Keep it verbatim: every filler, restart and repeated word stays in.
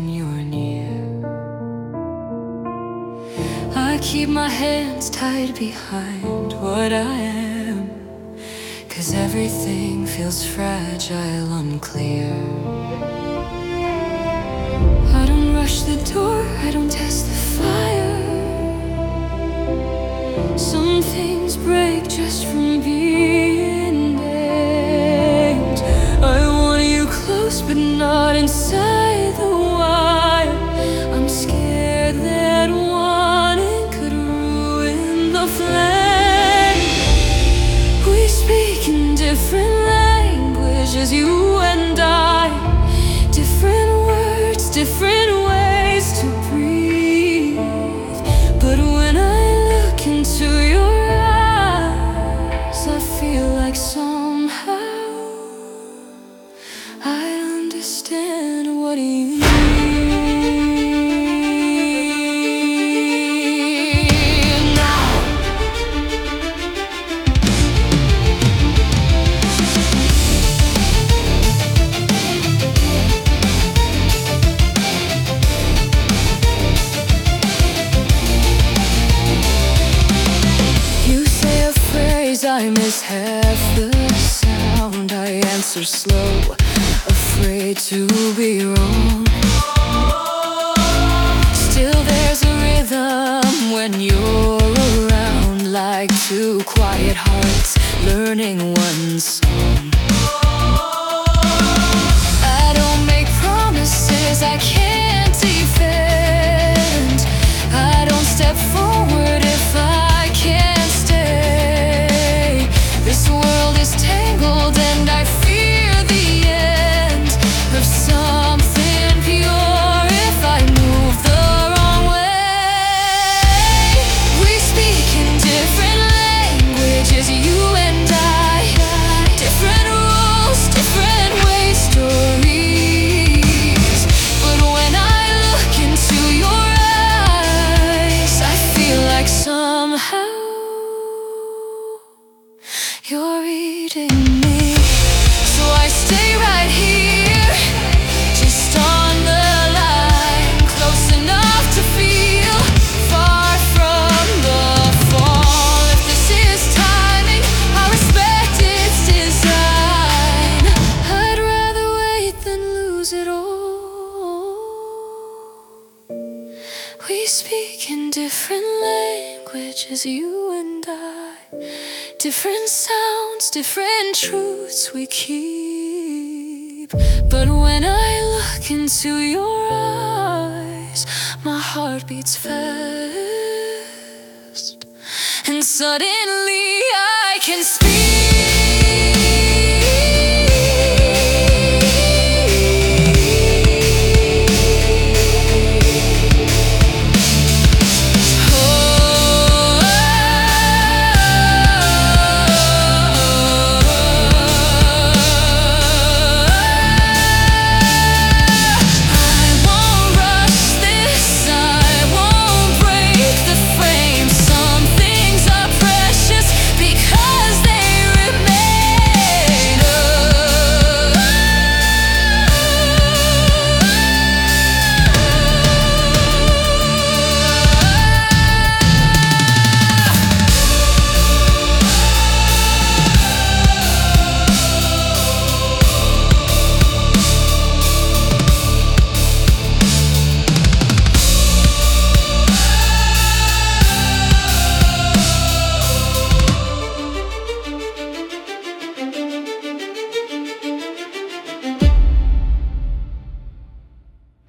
when you're near. I keep my hands tied behind what I am, 'cause everything feels fragile, unclear. I don't rush the door, I don't test the fire. Some things break just from being named. I want you close but not inside the wire. I'm scared that wanting could ruin the flame. We speak in different languages, you and I. Different words, different ways to breathe. But when I look into your eyes, I feel like somehow I understand what you mean. Now you say a phrase, I miss half the sound. I answer slow, afraid to be wrong. Still there's a rhythm when you're around, like two quiet hearts learning one song. I don't make promises I can't defend. I don't step forward if I can't stay. This world is tangled and I fear the end of something pure if I move the wrong way. We speak in different languages, you and I. Different rules, different ways, stories. But when I look into your eyes, I feel like somehow you're reading me. So I stay right here, just on the line, close enough to feel, far from the fall. If this is timing, I respect its design. I'd rather wait than lose it all. We speak in different languages, you and I. Different sounds, different truths we keep. But when I look into your eyes, my heart beats fast, and suddenly I can speak.